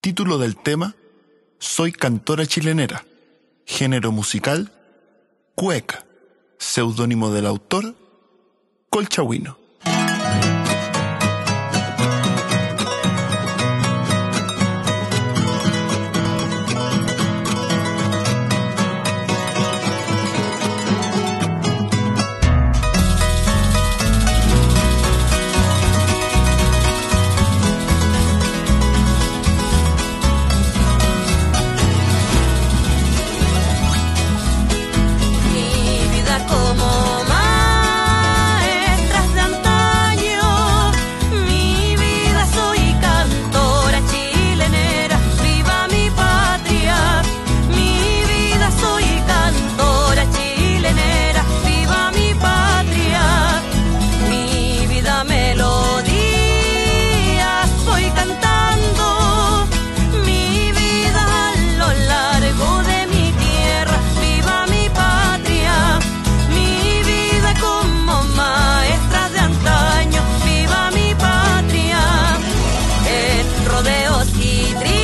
título del tema, Soy cantora chilenera. Género musical, cueca. Seudónimo del autor, Colchagüino. Como maestras de antaño, mi vida soy cantora chilenera, viva mi patria. Mi vida soy cantora chilenera, viva mi patria. Mi vida melodía voy cantando, mi vida a lo largo de mi tierra, viva mi patria. Como maestras de antaño, viva mi patria. En rodeos y